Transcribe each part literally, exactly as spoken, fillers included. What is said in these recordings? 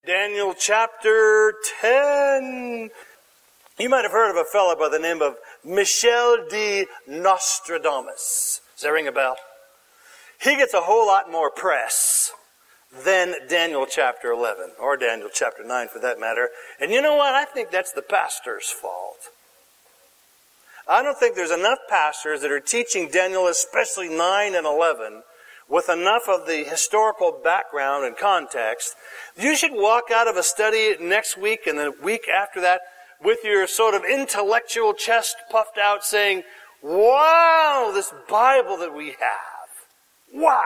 Daniel chapter ten. You might have heard of a fellow by the name of Michel de Nostradamus. Does that ring a bell? He gets a whole lot more press than Daniel chapter eleven, or Daniel chapter nine for that matter. And you know what? I think that's the pastor's fault. I don't think there's enough pastors that are teaching Daniel, especially nine and eleven, with enough of the historical background and context. You should walk out of a study next week and the week after that with your sort of intellectual chest puffed out saying, wow, this Bible that we have. Wow.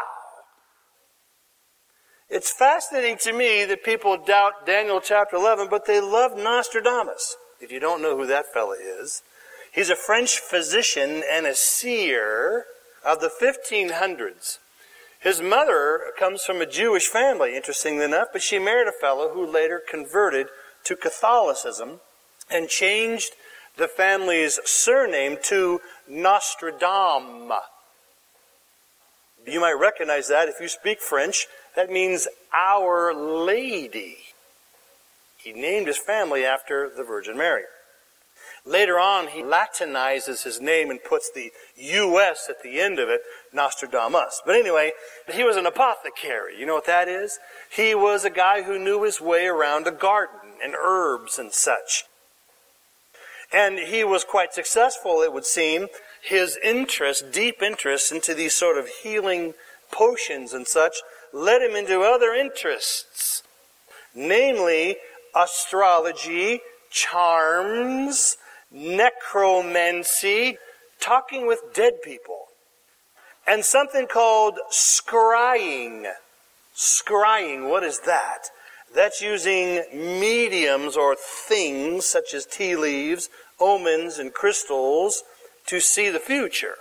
It's fascinating to me that people doubt Daniel chapter eleven, but they love Nostradamus. If you don't know who that fella is, he's a French physician and a seer of the fifteen hundreds. His mother comes from a Jewish family, interestingly enough, but she married a fellow who later converted to Catholicism and changed the family's surname to Nostradam. You might recognize that if you speak French. That means Our Lady. He named his family after the Virgin Mary. Later on, he Latinizes his name and puts the U S at the end of it, Nostradamus. But anyway, he was an apothecary. You know what that is? He was a guy who knew his way around a garden and herbs and such. And he was quite successful, it would seem. His interest, deep interest into these sort of healing potions and such, led him into other interests. Namely, astrology, charms, necromancy, talking with dead people, and something called scrying. Scrying, what is that? That's using mediums or things such as tea leaves, omens, and crystals to see the future.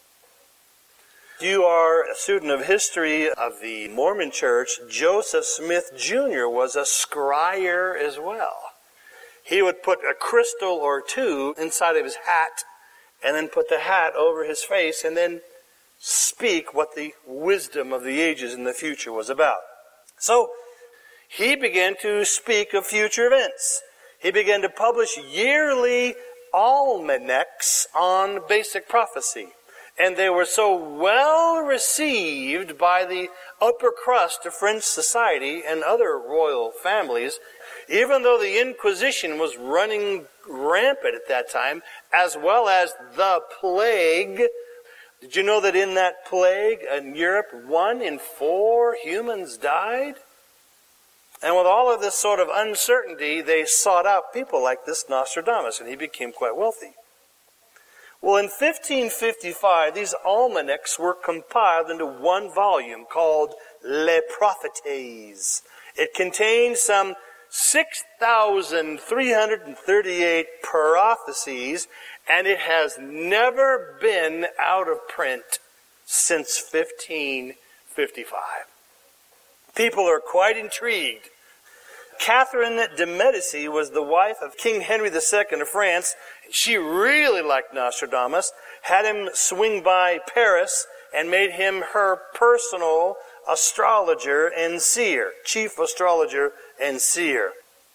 You are a student of history of the Mormon Church. Joseph Smith Junior was a scryer as well. He would put a crystal or two inside of his hat and then put the hat over his face and then speak what the wisdom of the ages in the future was about. So he began to speak of future events. He began to publish yearly almanacs on basic prophecy. And they were so well received by the upper crust of French society and other royal families, even though the Inquisition was running rampant at that time, as well as the plague. Did you know that in that plague in Europe, one in four humans died? And with all of this sort of uncertainty, they sought out people like this Nostradamus, and he became quite wealthy. Well, in fifteen fifty-five, these almanacs were compiled into one volume called Les Prophéties. It contained some six thousand three hundred thirty-eight prophecies, and it has never been out of print since fifteen fifty-five. People are quite intrigued. Catherine de Medici was the wife of King Henry the Second of France. She really liked Nostradamus, had him swing by Paris, and made him her personal astrologer and seer, chief astrologer and seer.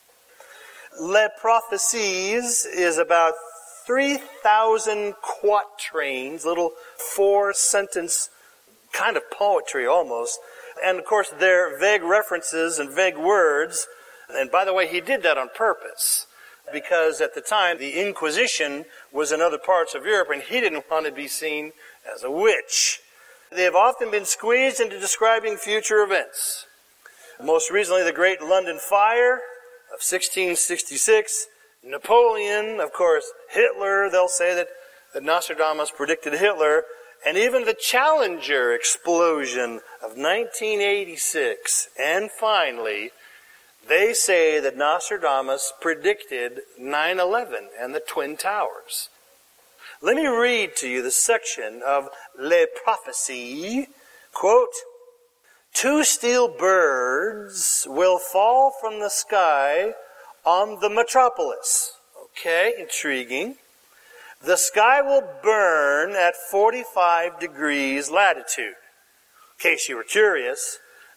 Les Prophéties is about three thousand quatrains, little four-sentence kind of poetry almost. And of course, they're vague references and vague words. And by the way, he did that on purpose, because at the time, the Inquisition was in other parts of Europe, and he didn't want to be seen as a witch. They have often been squeezed into describing future events. Most recently, the Great London Fire of sixteen sixty-six, Napoleon, of course, Hitler. They'll say that, that Nostradamus predicted Hitler, and even the Challenger explosion of nineteen eighty-six. And finally, they say that Nostradamus predicted nine eleven and the Twin Towers. Let me read to you the section of Les Prophéties. Quote, two steel birds will fall from the sky on the metropolis. Okay, intriguing. The sky will burn at forty-five degrees latitude. In case you were curious,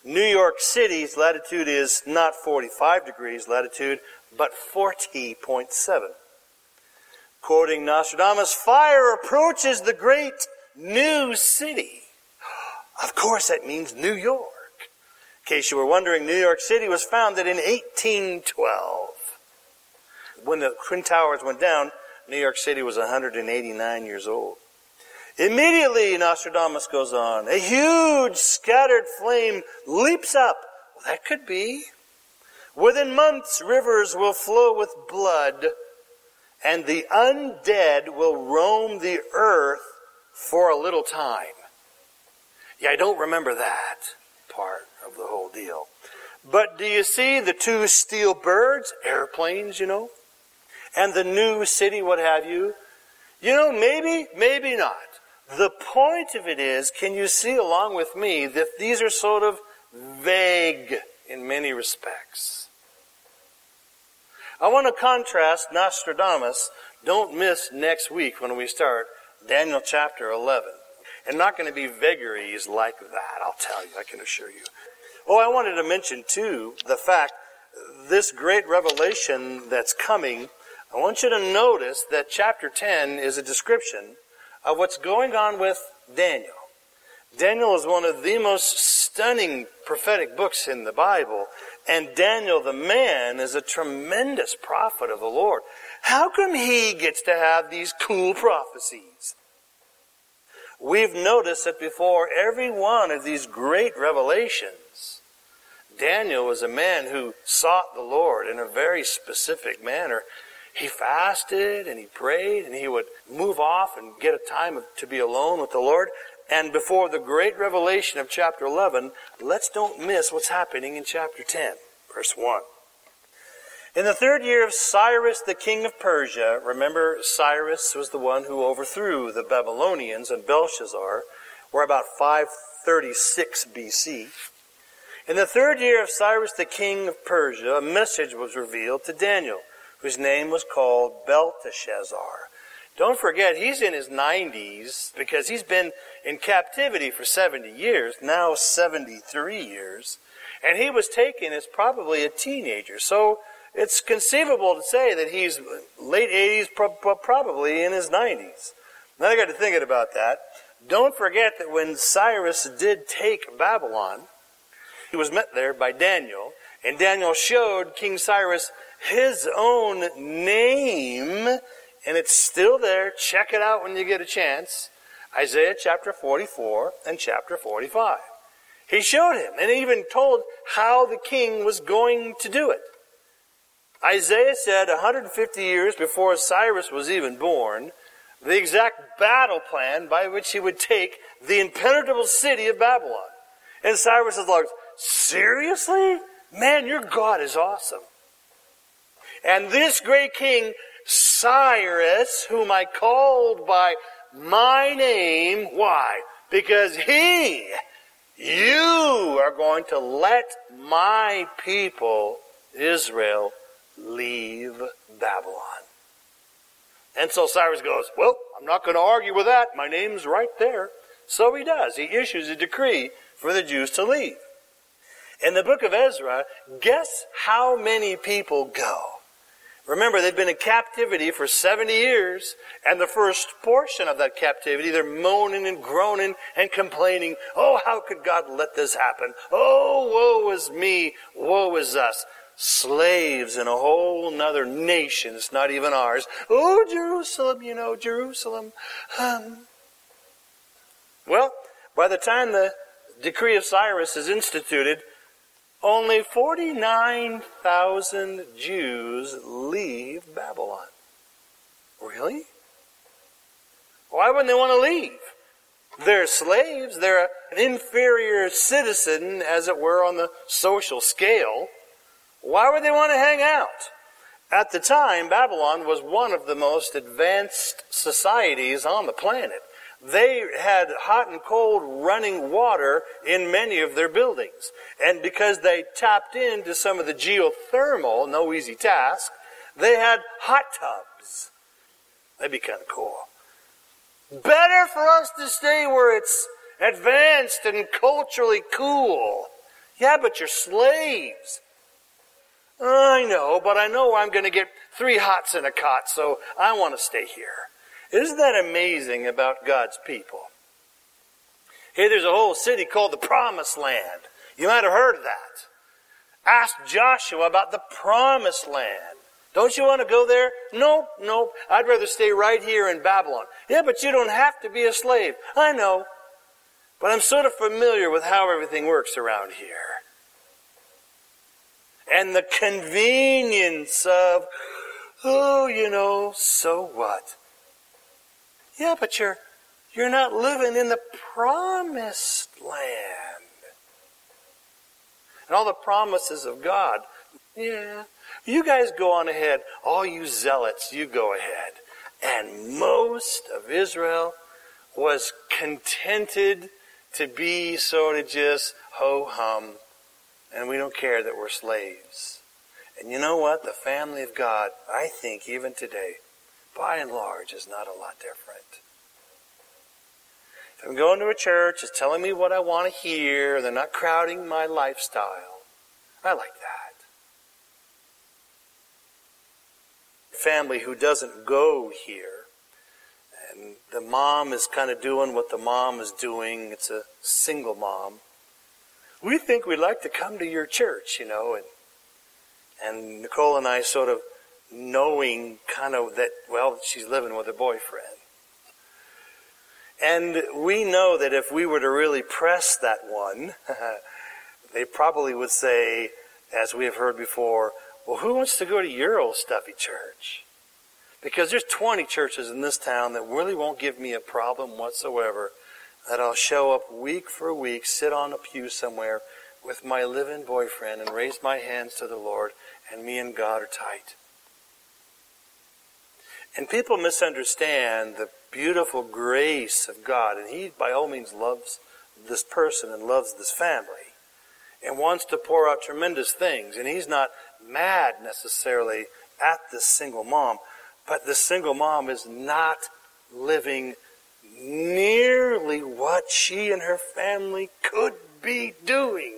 New York City's latitude is not forty-five degrees latitude, but forty point seven. Quoting Nostradamus, fire approaches the great new city. Of course, that means New York. In case you were wondering, New York City was founded in eighteen twelve. When the Twin Towers went down, New York City was one hundred eighty-nine years old. Immediately, Nostradamus goes on, a huge scattered flame leaps up. Well, that could be. Within months, rivers will flow with blood, and the undead will roam the earth for a little time. Yeah, I don't remember that part of the whole deal. But do you see the two steel birds, airplanes, you know, and the new city, what have you? You know, maybe, maybe not. The point of it is, can you see along with me that these are sort of vague in many respects? I want to contrast Nostradamus. Don't miss next week when we start Daniel chapter eleven. And not going to be vagaries like that, I'll tell you, I can assure you. Oh, I wanted to mention too the fact, this great revelation that's coming, I want you to notice that chapter ten is a description of what's going on with Daniel. Daniel is one of the most stunning prophetic books in the Bible, and Daniel the man is a tremendous prophet of the Lord. How come he gets to have these cool prophecies? We've noticed that before every one of these great revelations, Daniel was a man who sought the Lord in a very specific manner. He fasted and he prayed and he would move off and get a time to be alone with the Lord. And before the great revelation of chapter eleven, let's don't miss what's happening in chapter ten, verse one. In the third year of Cyrus, the king of Persia, remember Cyrus was the one who overthrew the Babylonians, and Belshazzar, were about five thirty-six B C. In the third year of Cyrus, the king of Persia, a message was revealed to Daniel, whose name was called Belteshazzar. Don't forget, he's in his nineties because he's been in captivity for seventy years, now seventy-three years. And he was taken as probably a teenager. So it's conceivable to say that he's late eighties, probably in his nineties. Now I got to thinking about that. Don't forget that when Cyrus did take Babylon, he was met there by Daniel. And Daniel showed King Cyrus his own name, and it's still there. Check it out when you get a chance. Isaiah chapter forty-four and chapter forty-five. He showed him, and he even told how the king was going to do it. Isaiah said one hundred fifty years before Cyrus was even born, the exact battle plan by which he would take the impenetrable city of Babylon. And Cyrus is like, seriously? Man, your God is awesome. And this great king, Cyrus, whom I called by my name, why? Because he, you are going to let my people, Israel, leave Babylon. And so Cyrus goes, well, I'm not going to argue with that. My name's right there. So he does. He issues a decree for the Jews to leave. In the book of Ezra, guess how many people go? Remember, they've been in captivity for seventy years, and the first portion of that captivity, they're moaning and groaning and complaining, oh, how could God let this happen? Oh, woe is me, woe is us. Slaves in a whole nother nation, it's not even ours. Oh, Jerusalem, you know, Jerusalem. Um. Well, by the time the decree of Cyrus is instituted, only forty-nine thousand Jews leave Babylon. Really? Why wouldn't they want to leave? They're slaves. They're an inferior citizen, as it were, on the social scale. Why would they want to hang out? At the time, Babylon was one of the most advanced societies on the planet. They had hot and cold running water in many of their buildings. And because they tapped into some of the geothermal, no easy task, they had hot tubs. That'd be kind of cool. Better for us to stay where it's advanced and culturally cool. Yeah, but you're slaves. I know, but I know I'm going to get three hots in a cot, so I want to stay here. Isn't that amazing about God's people? Hey, there's a whole city called the Promised Land. You might have heard of that. Ask Joshua about the Promised Land. Don't you want to go there? Nope, nope. I'd rather stay right here in Babylon. Yeah, but you don't have to be a slave. I know. But I'm sort of familiar with how everything works around here. And the convenience of, oh, you know, so what? Yeah, but you're you're not living in the Promised Land. And all the promises of God. Yeah. You guys go on ahead. All you zealots, you go ahead. And most of Israel was contented to be sort of just ho-hum. And we don't care that we're slaves. And you know what? The family of God, I think even today, by and large, is not a lot different. If I'm going to a church, it's telling me what I want to hear, they're not crowding my lifestyle. I like that. Family who doesn't go here, and the mom is kind of doing what the mom is doing. It's a single mom. We think we'd like to come to your church, you know, and and Nicole and I sort of knowing kind of that, well, she's living with her boyfriend. And we know that if we were to really press that one, they probably would say, as we have heard before, well, who wants to go to your old stuffy church? Because there's twenty churches in this town that really won't give me a problem whatsoever, that I'll show up week for week, sit on a pew somewhere with my living boyfriend and raise my hands to the Lord, and me and God are tight. And people misunderstand the beautiful grace of God, and He by all means loves this person and loves this family and wants to pour out tremendous things. And He's not mad necessarily at this single mom, but the single mom is not living nearly what she and her family could be doing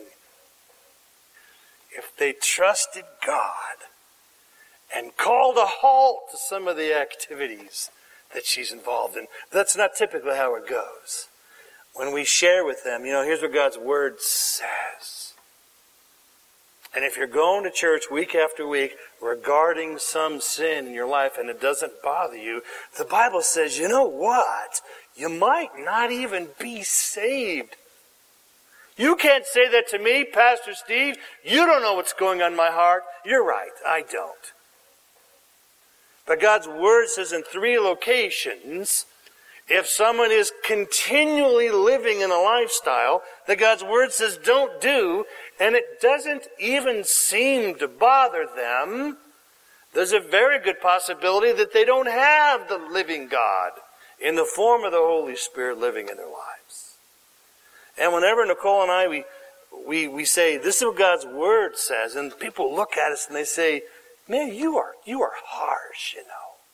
if they trusted God and called a halt to some of the activities that she's involved in. That's not typically how it goes. When we share with them, you know, here's what God's Word says. And if you're going to church week after week regarding some sin in your life and it doesn't bother you, the Bible says, you know what? You might not even be saved. You can't say that to me, Pastor Steve. You don't know what's going on in my heart. You're right, I don't. But God's Word says in three locations, if someone is continually living in a lifestyle that God's Word says don't do, and it doesn't even seem to bother them, there's a very good possibility that they don't have the living God in the form of the Holy Spirit living in their lives. And whenever Nicole and I, we, we, we say, this is what God's Word says, and people look at us and they say, man, you are, you are harsh, you know.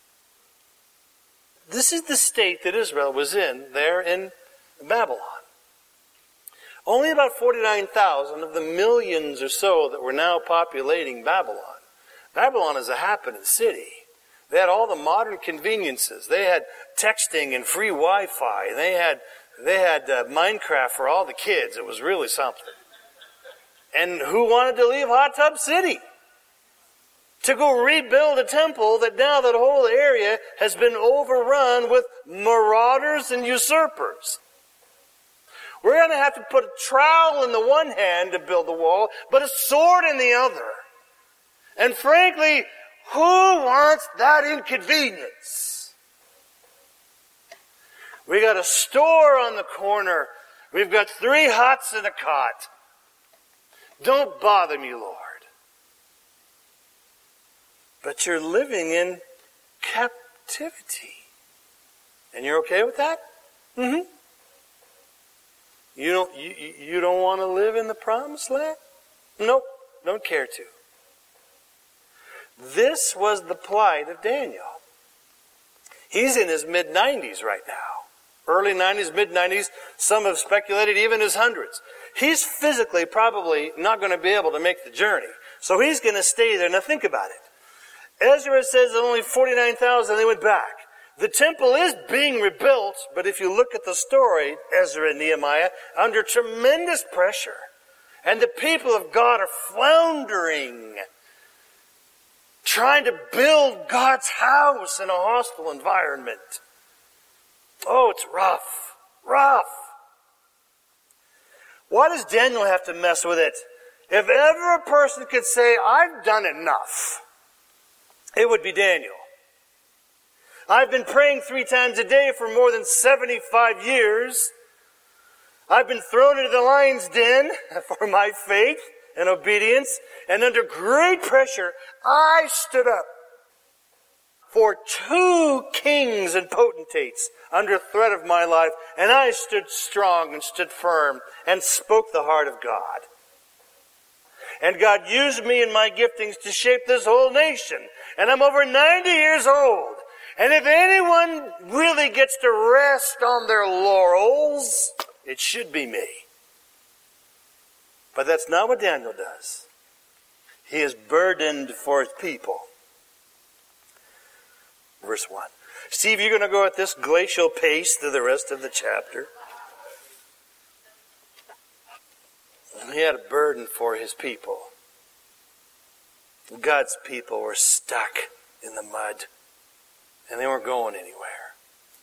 This is the state that Israel was in there in Babylon. Only about forty-nine thousand of the millions or so that were now populating Babylon. Babylon is a happening city. They had all the modern conveniences. They had texting and free Wi-Fi. They had they had uh, Minecraft for all the kids. It was really something. And who wanted to leave Hot Tub City to go rebuild a temple that now that whole area has been overrun with marauders and usurpers? We're going to have to put a trowel in the one hand to build the wall, but a sword in the other. And frankly, who wants that inconvenience? We got a store on the corner. We've got three hots and a cot. Don't bother me, Lord. But you're living in captivity. And you're okay with that? Mm-hmm. You don't, you, you don't want to live in the Promised Land? Nope, don't care to. This was the plight of Daniel. He's in his mid-nineties right now. Early nineties, mid nineties, some have speculated even as hundreds. He's physically probably not going to be able to make the journey. So he's going to stay there. Now think about it. Ezra says that only forty-nine thousand, they went back. The temple is being rebuilt, but if you look at the story, Ezra and Nehemiah, under tremendous pressure. And the people of God are floundering, trying to build God's house in a hostile environment. Oh, it's rough. Rough. Why does Daniel have to mess with it? If ever a person could say, I've done enough, it would be Daniel. I've been praying three times a day for more than seventy-five years. I've been thrown into the lion's den for my faith and obedience. And under great pressure, I stood up for two kings and potentates under threat of my life. And I stood strong and stood firm and spoke the heart of God. And God used me and my giftings to shape this whole nation. And I'm over ninety years old. And if anyone really gets to rest on their laurels, it should be me. But that's not what Daniel does. He is burdened for his people. Verse one. Steve, you're going to go at this glacial pace through the rest of the chapter. He had a burden for his people. God's people were stuck in the mud. And they weren't going anywhere.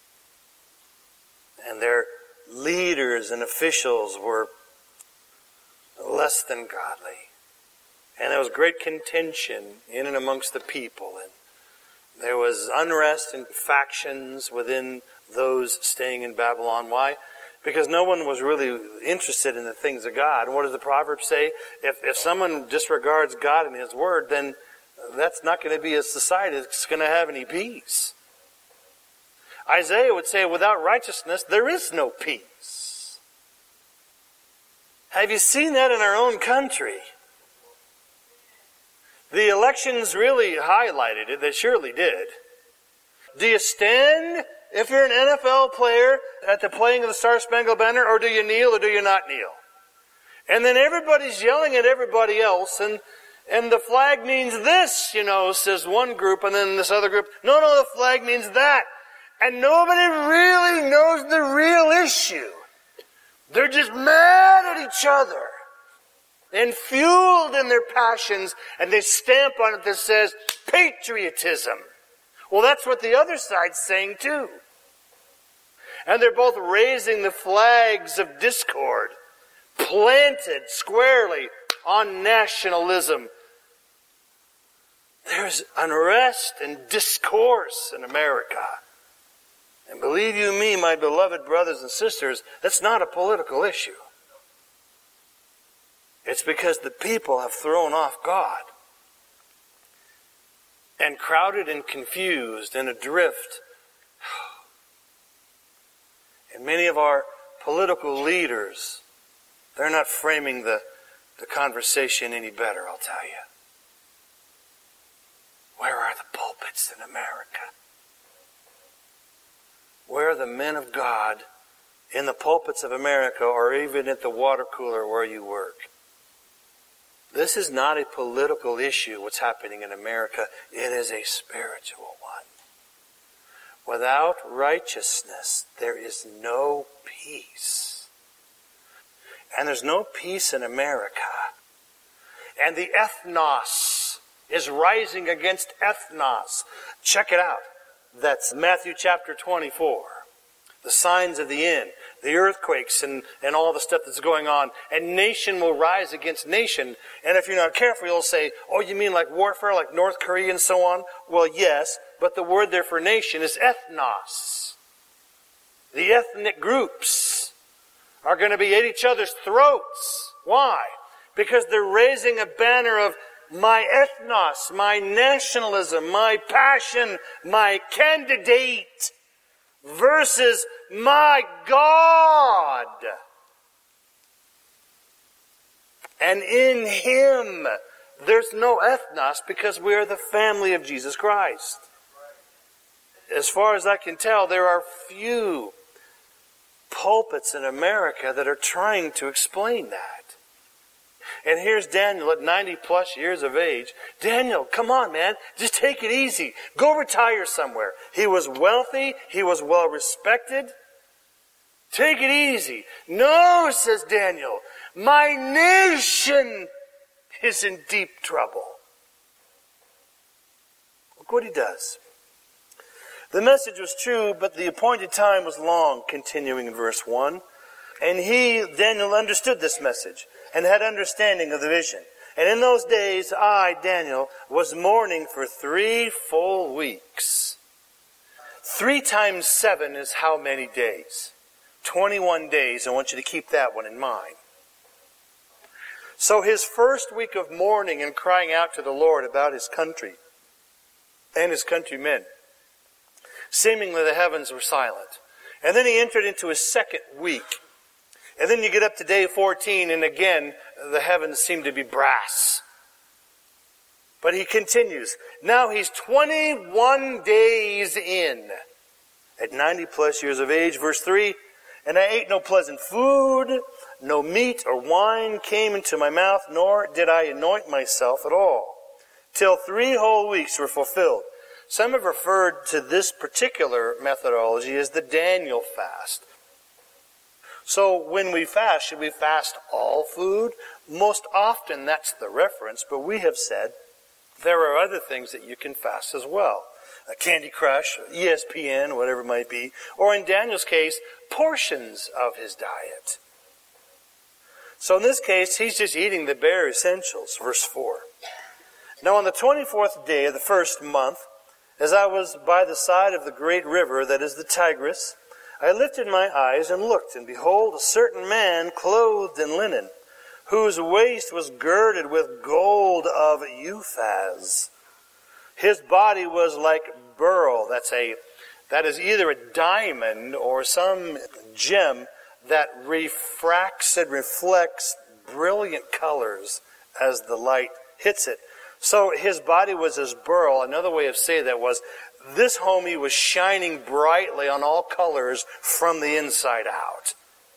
And their leaders and officials were less than godly. And there was great contention in and amongst the people. And there was unrest and factions within those staying in Babylon. Why? Because no one was really interested in the things of God. And what does the proverb say? If, if someone disregards God and His Word, then that's not going to be a society that's going to have any peace. Isaiah would say, without righteousness, there is no peace. Have you seen that in our own country? The elections really highlighted it. They surely did. Do you stand if you're an N F L player at the playing of the Star-Spangled Banner, or do you kneel or do you not kneel? And then everybody's yelling at everybody else, and And the flag means this, you know, says one group, and then this other group, no, no, the flag means that. And nobody really knows the real issue. They're just mad at each other and fueled in their passions, and they stamp on it that says patriotism. Well, that's what the other side's saying too. And they're both raising the flags of discord, planted squarely on nationalism. There's unrest and discourse in America. And believe you me, my beloved brothers and sisters, that's not a political issue. It's because the people have thrown off God and crowded and confused and adrift. And many of our political leaders, they're not framing the, the conversation any better, I'll tell you. Where are the pulpits in America? Where are the men of God in the pulpits of America, or even at the water cooler where you work? This is not a political issue, what's happening in America. It is a spiritual one. Without righteousness, there is no peace. And there's no peace in America. And the ethnos is rising against ethnos. Check it out. That's Matthew chapter twenty-four. The signs of the end. The earthquakes and, and all the stuff that's going on. And nation will rise against nation. And if you're not careful, you'll say, oh, you mean like warfare, like North Korea and so on? Well, yes, but the word there for nation is ethnos. The ethnic groups are going to be at each other's throats. Why? Because they're raising a banner of my ethnos, my nationalism, my passion, my candidate versus my God. And in Him, there's no ethnos because we are the family of Jesus Christ. As far as I can tell, there are few pulpits in America that are trying to explain that. And here's Daniel at ninety plus years of age. Daniel, come on, man. Just take it easy. Go retire somewhere. He was wealthy. He was well respected. Take it easy. No, says Daniel. My nation is in deep trouble. Look what he does. The message was true, but the appointed time was long, continuing in verse one. And he, Daniel, understood this message and had understanding of the vision. And in those days, I, Daniel, was mourning for three full weeks. Three times seven is how many days? twenty-one days. I want you to keep that one in mind. So his first week of mourning and crying out to the Lord about his country and his countrymen, seemingly the heavens were silent. And then he entered into his second week. And then you get up to day fourteen, and again, the heavens seem to be brass. But he continues. Now he's twenty-one days in, at ninety plus years of age. Verse three, and I ate no pleasant food, no meat or wine came into my mouth, nor did I anoint myself at all, till three whole weeks were fulfilled. Some have referred to this particular methodology as the Daniel fast. So when we fast, should we fast all food? Most often that's the reference, but we have said there are other things that you can fast as well. A Candy Crush, E S P N, whatever it might be, or in Daniel's case, portions of his diet. So in this case, he's just eating the bare essentials. Verse four. Now on the twenty-fourth day of the first month, as I was by the side of the great river that is the Tigris, I lifted my eyes and looked, and behold, a certain man clothed in linen, whose waist was girded with gold of Uphaz. His body was like beryl. That's a, that is either a diamond or some gem that refracts and reflects brilliant colors as the light hits it. So his body was as beryl. Another way of saying that was, this homie was shining brightly on all colors from the inside out.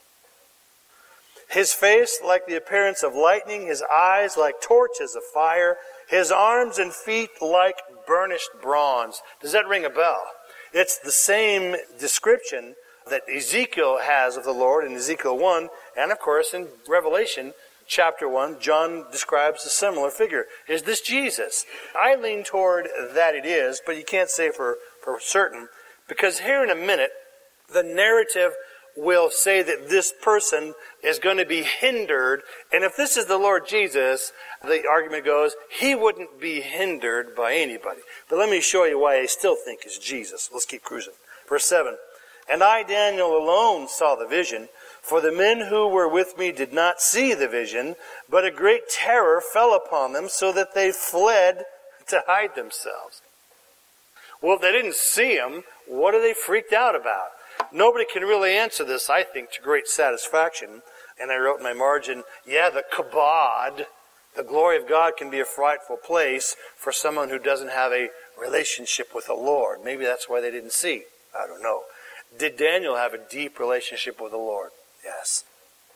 His face like the appearance of lightning, his eyes like torches of fire, his arms and feet like burnished bronze. Does that ring a bell? It's the same description that Ezekiel has of the Lord in Ezekiel one, and of course in Revelation chapter one, John describes a similar figure. Is this Jesus? I lean toward that it is, but you can't say for, for certain, because here in a minute, the narrative will say that this person is going to be hindered, and if this is the Lord Jesus, the argument goes, he wouldn't be hindered by anybody. But let me show you why I still think it's Jesus. Let's keep cruising. Verse seven, and I, Daniel, alone saw the vision, for the men who were with me did not see the vision, but a great terror fell upon them, so that they fled to hide themselves. Well, if they didn't see him, what are they freaked out about? Nobody can really answer this, I think, to great satisfaction. And I wrote in my margin, yeah, the kabod, the glory of God, can be a frightful place for someone who doesn't have a relationship with the Lord. Maybe that's why they didn't see. I don't know. Did Daniel have a deep relationship with the Lord? Yes.